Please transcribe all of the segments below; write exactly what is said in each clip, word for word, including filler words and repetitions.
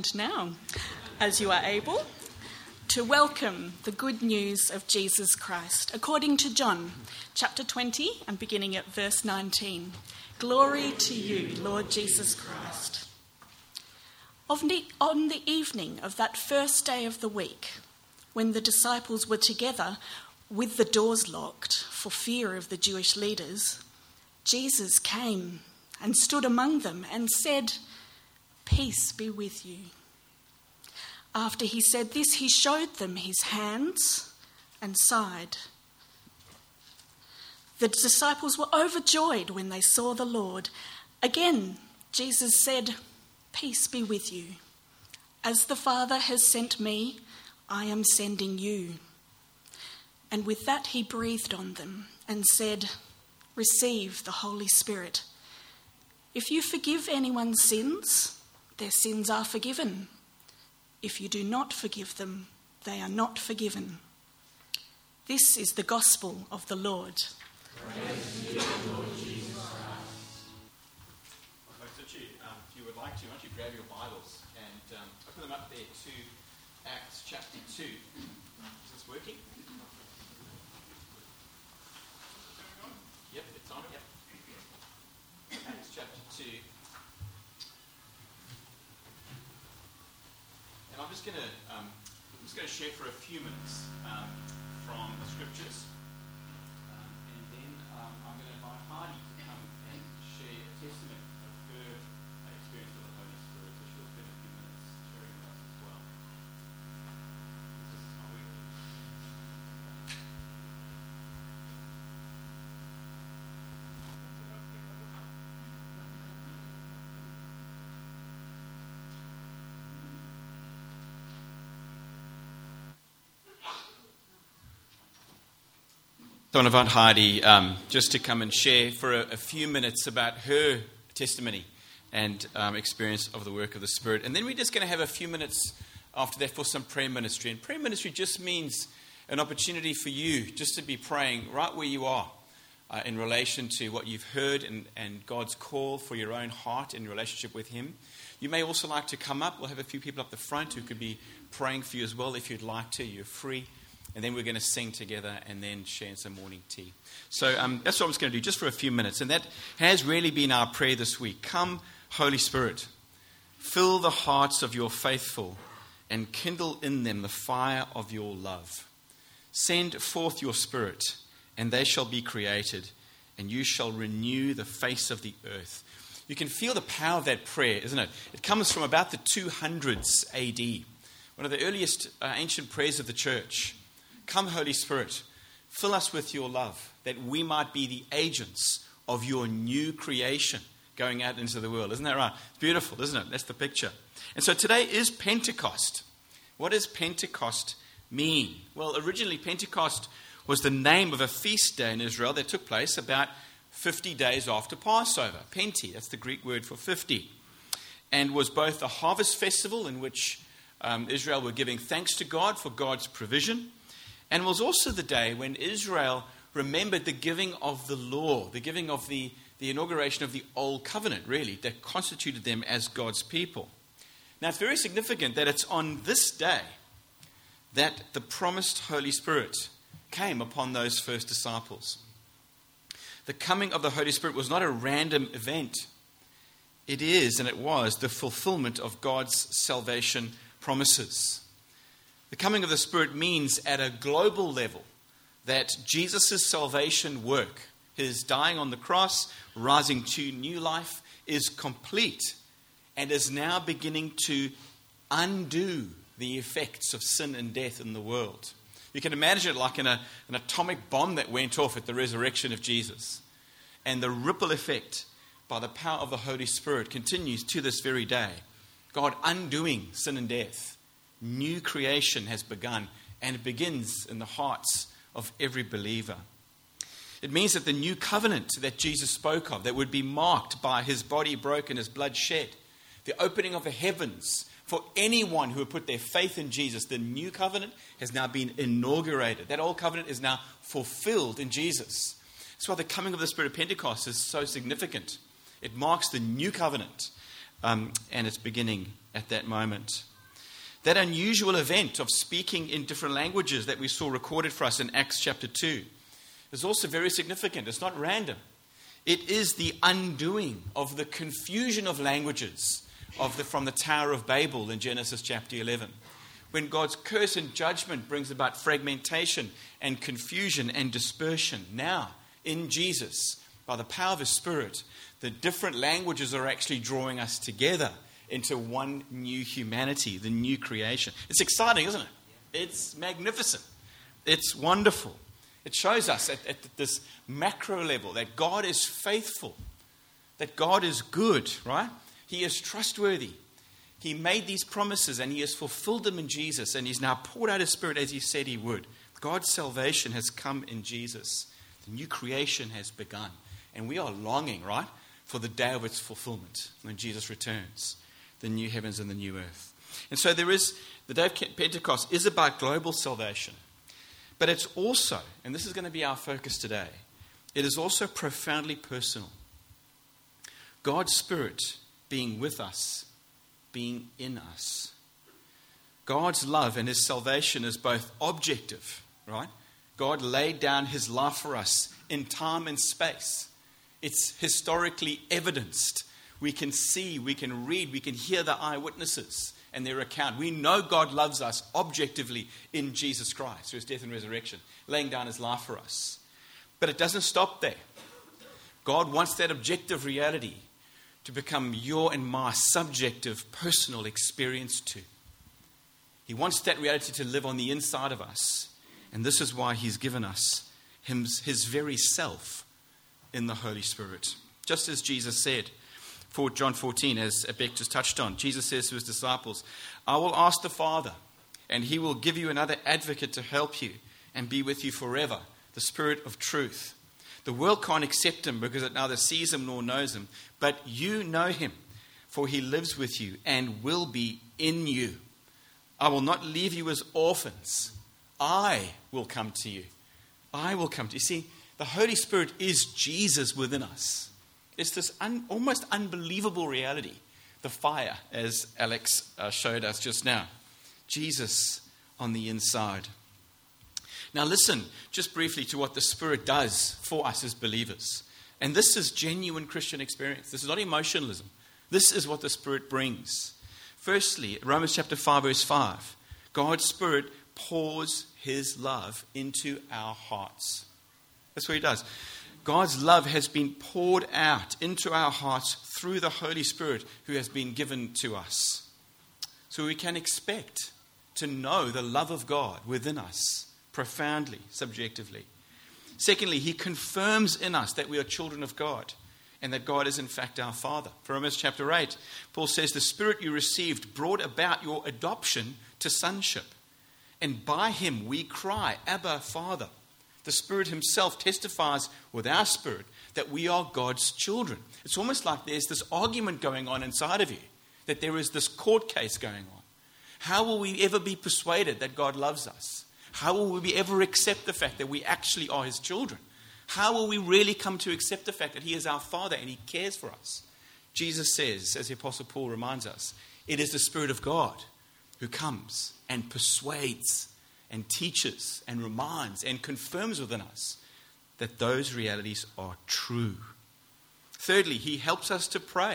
stand now, as you are able, to welcome the good news of Jesus Christ, according to John, chapter twenty, and beginning at verse nineteen. Glory to you, Lord Jesus Christ. On the, on the evening of that first day of the week, when the disciples were together with the doors locked for fear of the Jewish leaders, Jesus came and stood among them and said, "Peace be with you." After he said this, he showed them his hands and side. The disciples were overjoyed when they saw the Lord. Again, Jesus said, "Peace be with you. As the Father has sent me, I am sending you." And with that he breathed on them and said, "Receive the Holy Spirit. If you forgive anyone's sins, their sins are forgiven. If you do not forgive them, they are not forgiven." This is the gospel of the Lord. Praise to you, Lord Jesus Christ. Folks, if you, um, if you would like to, why don't you grab your Bibles and um, open them up there to Acts chapter two. Is this working? Yep, it's on. Yep. Acts chapter two. And I'm just going to um, I'm just going to share for a few minutes um, from the scriptures. Um, I'm going to invite Heidi to come and share a testament of her experience with the Holy Spirit. So she'll spend a few minutes sharing with us as well. This is my week. So I want to invite Heidi um, just to come and share for a, a few minutes about her testimony and um, experience of the work of the Spirit. And then we're just going to have a few minutes after that for some prayer ministry. And prayer ministry just means an opportunity for you just to be praying right where you are uh, in relation to what you've heard and, and God's call for your own heart in relationship with Him. You may also like to come up. We'll have a few people up the front who could be praying for you as well if you'd like to. You're free. And then we're going to sing together and then share some morning tea. So um, that's what I'm just going to do, just for a few minutes. And that has really been our prayer this week. Come, Holy Spirit, fill the hearts of your faithful and kindle in them the fire of your love. Send forth your Spirit, and they shall be created, and you shall renew the face of the earth. You can feel the power of that prayer, isn't it? It comes from about the two hundreds A D, one of the earliest uh, ancient prayers of the church. Come, Holy Spirit, fill us with your love, that we might be the agents of your new creation going out into the world. Isn't that right? It's beautiful, isn't it? That's the picture. And so today is Pentecost. What does Pentecost mean? Well, originally Pentecost was the name of a feast day in Israel that took place about fifty days after Passover. Penti, that's the Greek word for fifty. And was both a harvest festival in which um, Israel were giving thanks to God for God's provision, and was also the day when Israel remembered the giving of the law, the giving of the, the inauguration of the Old Covenant, really, that constituted them as God's people. Now, it's very significant that it's on this day that the promised Holy Spirit came upon those first disciples. The coming of the Holy Spirit was not a random event. It is, and it was, the fulfillment of God's salvation promises. The coming of the Spirit means at a global level that Jesus' salvation work, his dying on the cross, rising to new life, is complete and is now beginning to undo the effects of sin and death in the world. You can imagine it like in a, an atomic bomb that went off at the resurrection of Jesus. And the ripple effect by the power of the Holy Spirit continues to this very day. God undoing sin and death. New creation has begun, and it begins in the hearts of every believer. It means that the new covenant that Jesus spoke of, that would be marked by his body broken, his blood shed, the opening of the heavens for anyone who would put their faith in Jesus, the new covenant has now been inaugurated. That old covenant is now fulfilled in Jesus. That's why the coming of the Spirit of Pentecost is so significant. It marks the new covenant. um, and it's beginning at that moment. That unusual event of speaking in different languages that we saw recorded for us in Acts chapter two is also very significant. It's not random. It is the undoing of the confusion of languages of the, from the Tower of Babel in Genesis chapter eleven. When God's curse and judgment brings about fragmentation and confusion and dispersion. Now, in Jesus, by the power of His Spirit, the different languages are actually drawing us together into one new humanity, the new creation. It's exciting, isn't it? It's magnificent. It's wonderful. It shows us at, at this macro level that God is faithful, that God is good, right? He is trustworthy. He made these promises and He has fulfilled them in Jesus, and He's now poured out His Spirit as He said He would. God's salvation has come in Jesus. The new creation has begun. And we are longing, right, for the day of its fulfillment when Jesus returns, the new heavens and the new earth. And so there is, the day of Pentecost is about global salvation. But it's also, and this is going to be our focus today, it is also profoundly personal. God's Spirit being with us, being in us. God's love and His salvation is both objective, right? God laid down His life for us in time and space. It's historically evidenced. We can see, we can read, we can hear the eyewitnesses and their account. We know God loves us objectively in Jesus Christ through His death and resurrection, laying down His life for us. But it doesn't stop there. God wants that objective reality to become your and my subjective personal experience too. He wants that reality to live on the inside of us. And this is why He's given us His, his very self in the Holy Spirit. Just as Jesus said, for John fourteen, as Beck just touched on, Jesus says to His disciples, I will ask the Father, and He will give you another advocate to help you and be with you forever, the Spirit of truth. The world can't accept Him because it neither sees Him nor knows Him. But you know Him, for He lives with you and will be in you. I will not leave you as orphans. I will come to you. I will come to you. See, the Holy Spirit is Jesus within us. It's this un, almost unbelievable reality. The fire, as Alex uh, showed us just now. Jesus on the inside. Now listen, just briefly to what the Spirit does for us as believers. And this is genuine Christian experience. This is not emotionalism. This is what the Spirit brings. Firstly, Romans chapter five, verse five. God's Spirit pours His love into our hearts. That's what He does. God's love has been poured out into our hearts through the Holy Spirit who has been given to us. So we can expect to know the love of God within us profoundly, subjectively. Secondly, He confirms in us that we are children of God and that God is in fact our Father. For Romans chapter eight, Paul says, the Spirit you received brought about your adoption to sonship. And by Him we cry, Abba, Father. The Spirit Himself testifies with our spirit that we are God's children. It's almost like there's this argument going on inside of you, that there is this court case going on. How will we ever be persuaded that God loves us? How will we ever accept the fact that we actually are His children? How will we really come to accept the fact that He is our Father and He cares for us? Jesus says, as the Apostle Paul reminds us, it is the Spirit of God who comes and persuades and teaches and reminds and confirms within us that those realities are true. Thirdly, He helps us to pray.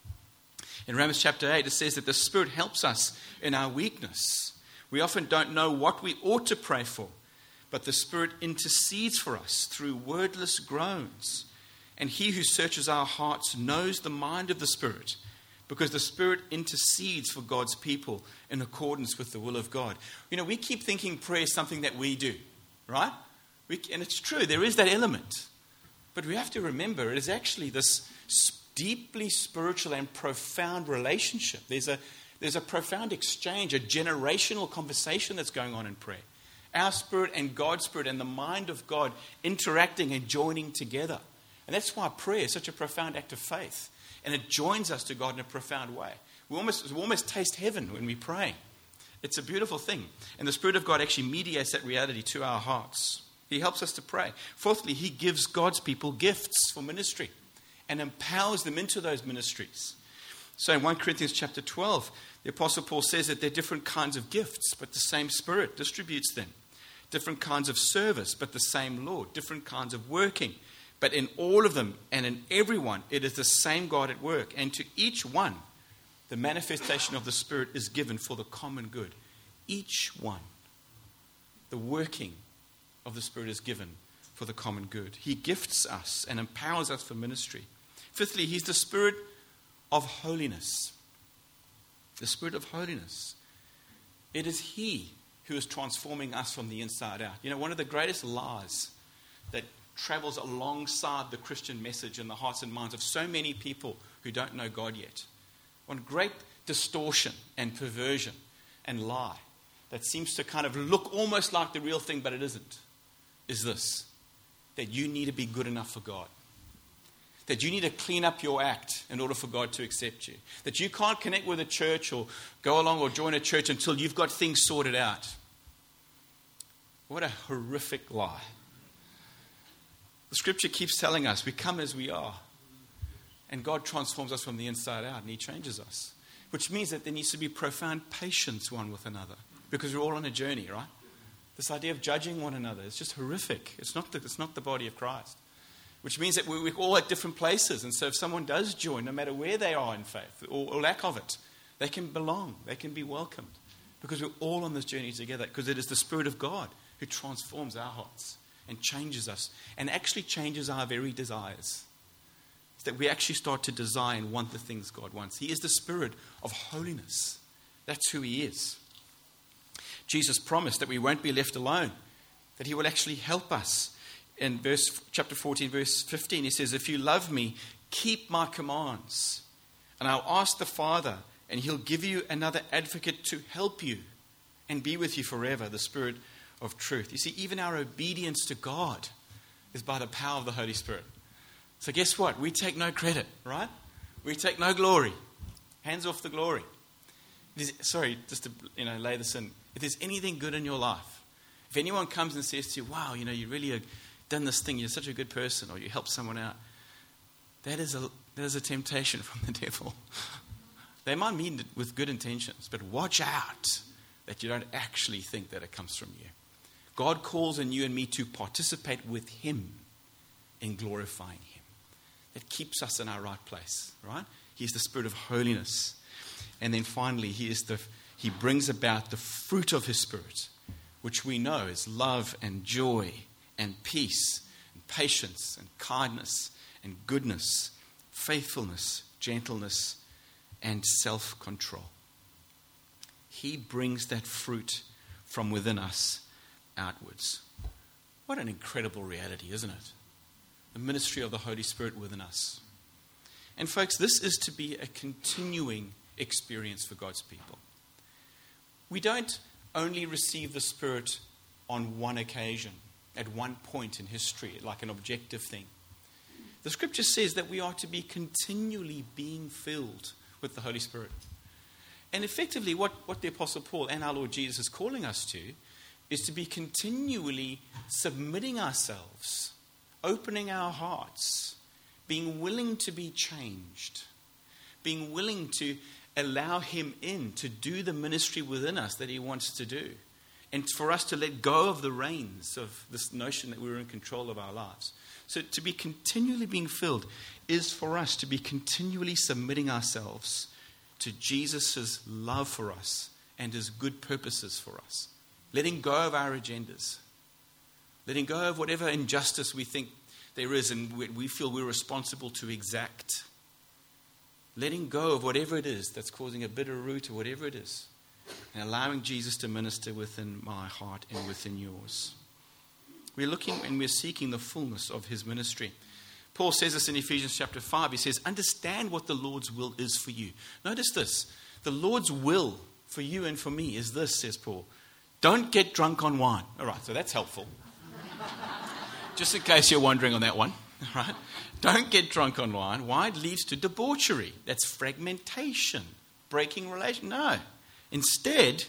In Romans chapter eight, it says that the Spirit helps us in our weakness. We often don't know what we ought to pray for, but the Spirit intercedes for us through wordless groans. And He who searches our hearts knows the mind of the Spirit, because the Spirit intercedes for God's people in accordance with the will of God. You know, we keep thinking prayer is something that we do, right? We, and it's true, there is that element. But we have to remember, it is actually this deeply spiritual and profound relationship. There's a, there's a profound exchange, a generational conversation that's going on in prayer. Our spirit and God's Spirit and the mind of God interacting and joining together. And that's why prayer is such a profound act of faith. And it joins us to God in a profound way. We almost, we almost taste heaven when we pray. It's a beautiful thing. And the Spirit of God actually mediates that reality to our hearts. He helps us to pray. Fourthly, He gives God's people gifts for ministry and empowers them into those ministries. So in First Corinthians chapter twelve, the Apostle Paul says that there are different kinds of gifts, but the same Spirit distributes them. Different kinds of service, but the same Lord. Different kinds of working. But in all of them and in everyone, it is the same God at work. And to each one, the manifestation of the Spirit is given for the common good. Each one. The working of the Spirit is given for the common good. He gifts us and empowers us for ministry. Fifthly, He's the Spirit of holiness. The Spirit of holiness. It is He who is transforming us from the inside out. You know, one of the greatest lies that travels alongside the Christian message in the hearts and minds of so many people who don't know God yet. One great distortion and perversion and lie that seems to kind of look almost like the real thing, but it isn't, is this: that you need to be good enough for God. That you need to clean up your act in order for God to accept you. That you can't connect with a church or go along or join a church until you've got things sorted out. What a horrific lie. The scripture keeps telling us we come as we are. And God transforms us from the inside out and He changes us. Which means that there needs to be profound patience one with another. Because we're all on a journey, right? This idea of judging one another is just horrific. It's not the, it's not the body of Christ. Which means that we're all at different places. And so if someone does join, no matter where they are in faith or, or lack of it, they can belong. They can be welcomed. Because we're all on this journey together. Because it is the Spirit of God who transforms our hearts and changes us. And actually changes our very desires. It's that we actually start to desire and want the things God wants. He is the Spirit of holiness. That's who He is. Jesus promised that we won't be left alone. That He will actually help us. In verse chapter fourteen, verse fifteen, He says, if you love me, keep my commands. And I'll ask the Father, and He'll give you another advocate to help you and be with you forever, the Spirit of truth. You see, even our obedience to God is by the power of the Holy Spirit. So guess what? We take no credit, right? We take no glory. Hands off the glory. Is, sorry, just to you know lay this in. If there's anything good in your life, if anyone comes and says to you, wow, you know, you really have done this thing, you're such a good person, or you help someone out, that is a, that is a temptation from the devil. They might mean it with good intentions, but watch out that you don't actually think that it comes from you. God calls on you and me to participate with Him in glorifying Him. That keeps us in our right place, right? He's the Spirit of holiness. And then finally, He is the He brings about the fruit of His Spirit, which we know is love and joy and peace and patience and kindness and goodness, faithfulness, gentleness, and self-control. He brings that fruit from within us outwards. What an incredible reality, isn't it? The ministry of the Holy Spirit within us. And folks, this is to be a continuing experience for God's people. We don't only receive the Spirit on one occasion, at one point in history, like an objective thing. The scripture says that we are to be continually being filled with the Holy Spirit. And effectively, what, what the Apostle Paul and our Lord Jesus is calling us to is to be continually submitting ourselves, opening our hearts, being willing to be changed, being willing to allow Him in to do the ministry within us that He wants to do. And for us to let go of the reins of this notion that we're in control of our lives. So to be continually being filled is for us to be continually submitting ourselves to Jesus' love for us and His good purposes for us. Letting go of our agendas. Letting go of whatever injustice we think there is and we feel we're responsible to exact. Letting go of whatever it is that's causing a bitter root or whatever it is. And allowing Jesus to minister within my heart and within yours. We're looking and we're seeking the fullness of His ministry. Paul says this in Ephesians chapter five. He says, understand what the Lord's will is for you. Notice this. The Lord's will for you and for me is this, says Paul. Don't get drunk on wine. All right, so that's helpful. Just in case you're wondering on that one. All right. Don't get drunk on wine. Wine leads to debauchery. That's fragmentation, breaking relation. No. Instead,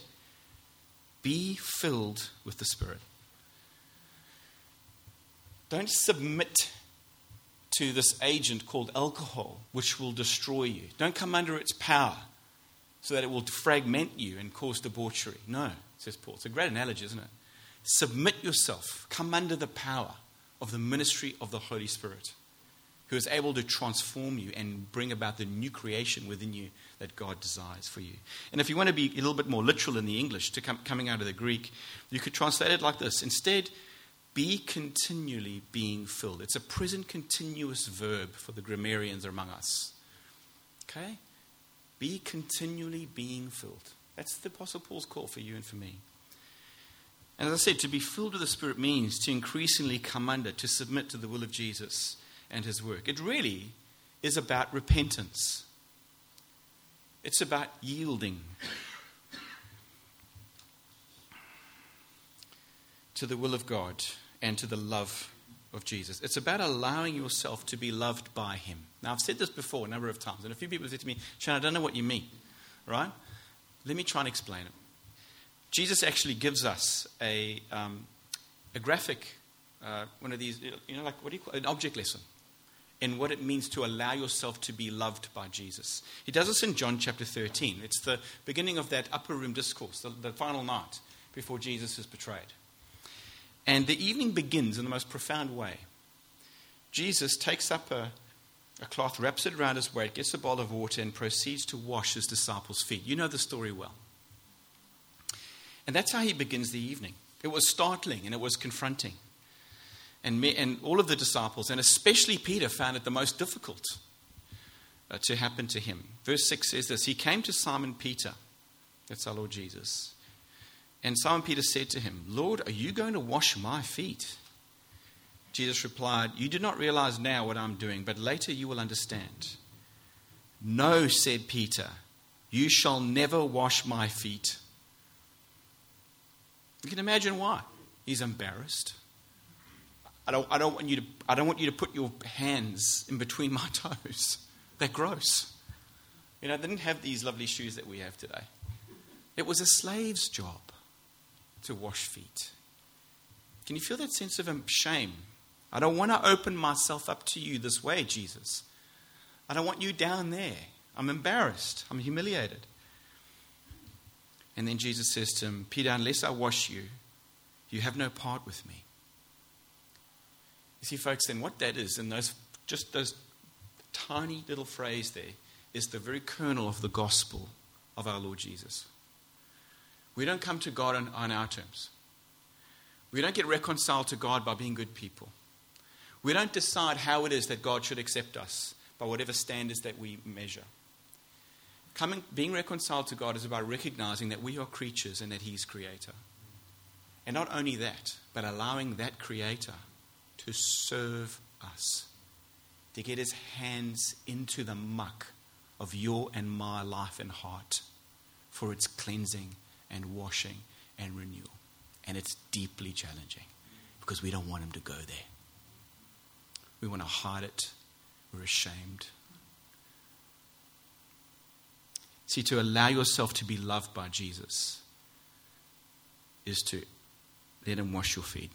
be filled with the Spirit. Don't submit to this agent called alcohol, which will destroy you. Don't come under its power so that it will fragment you and cause debauchery. No, says Paul. It's a great analogy, isn't it? Submit yourself. Come under the power of the ministry of the Holy Spirit, who is able to transform you and bring about the new creation within you that God desires for you. And if you want to be a little bit more literal in the English, to come, coming out of the Greek, you could translate it like this. Instead, be continually being filled. It's a present continuous verb for the grammarians among us. Okay? Be continually being filled. That's the Apostle Paul's call for you and for me. And as I said, to be filled with the Spirit means to increasingly come under, to submit to the will of Jesus and his work. It really is about repentance. It's about yielding to the will of God and to the love of Jesus. It's about allowing yourself to be loved by him. Now, I've said this before a number of times, and a few people said to me, Sean, I don't know what you mean, right? Let me try and explain it. Jesus actually gives us a, um, a graphic, uh, one of these, you know, like, what do you call it? An object lesson in what it means to allow yourself to be loved by Jesus. He does this in John chapter thirteen. It's the beginning of that upper room discourse, the, the final night before Jesus is betrayed. And the evening begins in the most profound way. Jesus takes up a, a cloth, wraps it around his waist, gets a bowl of water, and proceeds to wash his disciples' feet. You know the story well. And that's how he begins the evening. It was startling and it was confronting. And, me, and all of the disciples, and especially Peter, found it the most difficult uh, to happen to him. Verse six says this: He came to Simon Peter, that's our Lord Jesus, and Simon Peter said to him, Lord, are you going to wash my feet? Jesus replied, You do not realize now what I'm doing, but later you will understand. No, said Peter, you shall never wash my feet. You can imagine why. He's embarrassed. I don't, I don't want you to, I don't want you to put your hands in between my toes. They're gross. You know, they didn't have these lovely shoes that we have today. It was a slave's job to wash feet. Can you feel that sense of shame? I don't want to open myself up to you this way, Jesus. I don't want you down there. I'm embarrassed. I'm humiliated. And then Jesus says to him, Peter, unless I wash you, you have no part with me. You see, folks, then what that is, and those just those tiny little phrase there, is the very kernel of the gospel of our Lord Jesus. We don't come to God on, on our terms. We don't get reconciled to God by being good people. We don't decide how it is that God should accept us by whatever standards that we measure. Coming, being reconciled to God is about recognizing that we are creatures and that He's creator. And not only that, but allowing that creator to serve us, to get his hands into the muck of your and my life and heart for its cleansing and washing and renewal. And it's deeply challenging because we don't want him to go there. We want to hide it. We're ashamed. See, to allow yourself to be loved by Jesus is to let him wash your feet.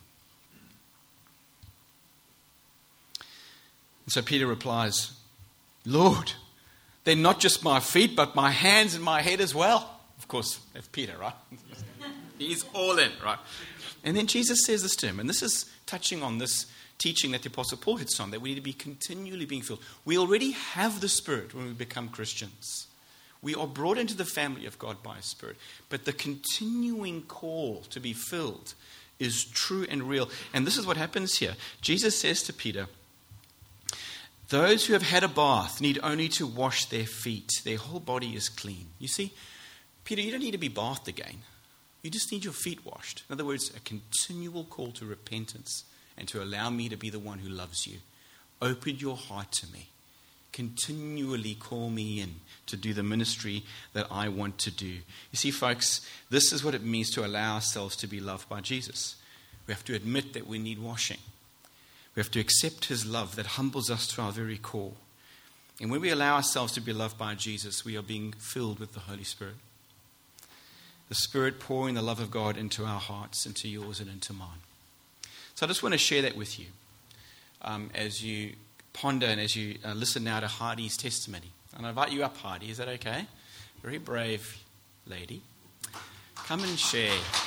And so Peter replies, Lord, they're not just my feet, but my hands and my head as well. Of course, that's Peter, right? He's all in, right? And then Jesus says this to him, and this is touching on this teaching that the Apostle Paul hits on, that we need to be continually being filled. We already have the Spirit when we become Christians. We are brought into the family of God by His Spirit. But the continuing call to be filled is true and real. And this is what happens here. Jesus says to Peter, those who have had a bath need only to wash their feet. Their whole body is clean. You see, Peter, you don't need to be bathed again. You just need your feet washed. In other words, a continual call to repentance and to allow me to be the one who loves you. Open your heart to me. Continually call me in to do the ministry that I want to do. You see, folks, this is what it means to allow ourselves to be loved by Jesus. We have to admit that we need washing. We have to accept His love that humbles us to our very core. And when we allow ourselves to be loved by Jesus, we are being filled with the Holy Spirit. The Spirit pouring the love of God into our hearts, into yours and into mine. So I just want to share that with you um, as you ponder and as you uh, listen now to Heidi's testimony. And I invite you up, Heidi. Is that okay? Very brave lady. Come and share.